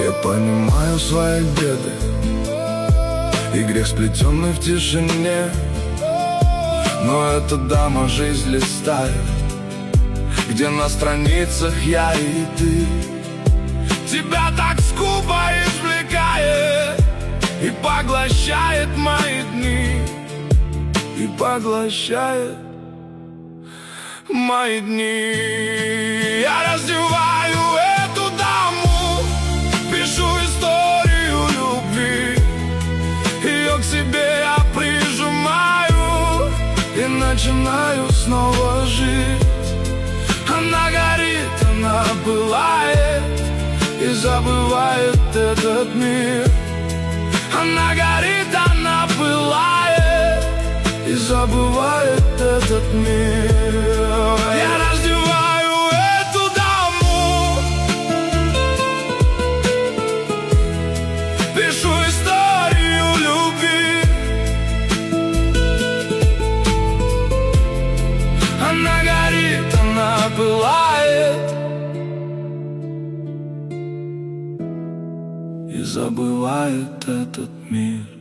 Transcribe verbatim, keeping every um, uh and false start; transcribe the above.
Я понимаю свои беды и грех, сплетенный в тишине. Но эта дама жизнь листает, где на страницах я и ты. Тебя так скупо извлекает и поглощает мои дни, и поглощает мои дни. Я раздеваю эту даму, пишу историю любви. Ее к себе я прижимаю и начинаю снова жить. Она горит, она пылает и забывает этот мир. Она горит, она пылает и забывает этот мир. Я раздеваю эту даму, пишу историю любви. Она горит, она пылает и забывает этот мир.